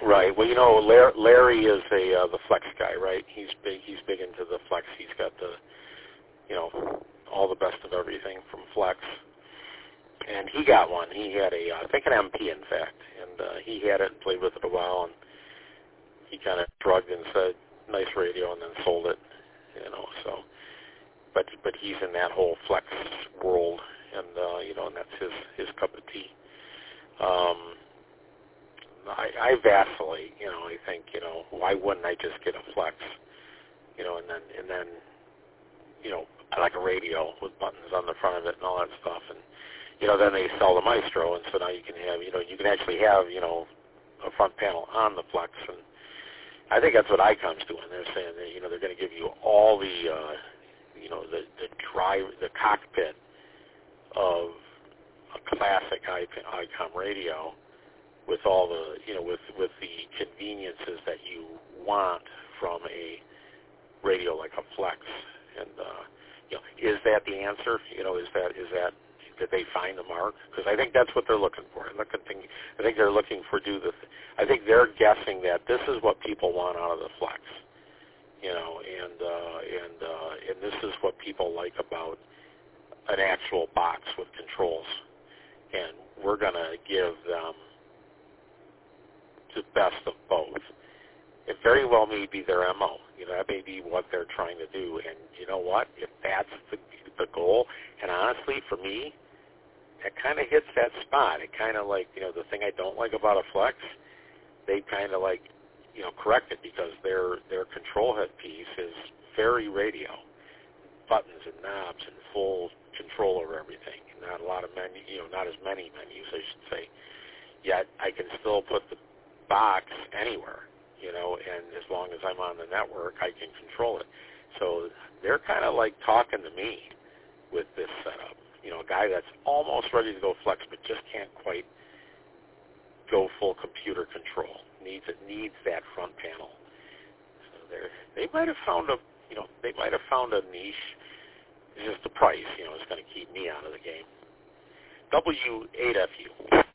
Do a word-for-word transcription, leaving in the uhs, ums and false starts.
Right. Well, you know, Larry, Larry is a uh, the Flex guy, right? He's big. He's big into the Flex. He's got the, you know, all the best of everything from Flex. And he got one. He had a, I think an M P, in fact, and uh, he had it and played with it a while, and he kind of shrugged and said, "Nice radio," and then sold it. You know, so, but but he's in that whole Flex world, and uh, you know, and that's his his cup of tea. Um, I, I vacillate, you know. I think, you know, why wouldn't I just get a Flex, you know, and then and then, you know, I like a radio with buttons on the front of it and all that stuff, and you know, then they sell the Maestro, and so now you can have, you know, you can actually have, you know, a front panel on the Flex, and I think that's what ICOM's doing. They're saying that, you know, they're going to give you all the, uh, you know, the the drive, the cockpit of a classic ICOM radio, with all the, you know, with with the conveniences that you want from a radio like a Flex. And uh, you know, is that the answer? You know, is that is that did they find the mark? Because I think that's what they're looking for. I look at think, I think they're looking for do the. I think they're guessing that this is what people want out of the Flex. You know, and uh, and uh, and this is what people like about an actual box with controls. And we're going to give them the best of both. It very well may be their M O. You know, that may be what they're trying to do. And you know what? If that's the, the goal, and honestly, for me, that kind of hits that spot. It kind of like, you know, the thing I don't like about a Flex, they kind of like, you know, correct it because their their control head piece is very radio, buttons and knobs and full control over everything. Not a lot of menu, you know, not as many menus, I should say. Yet I can still put the box anywhere, you know, and as long as I'm on the network, I can control it. So they're kind of like talking to me with this setup. You know, a guy that's almost ready to go Flex, but just can't quite go full computer control. Needs it needs that front panel. So they they might have found a, you know, they might have found a niche. It's just the price, you know, is going to keep me out of the game. W eight F U.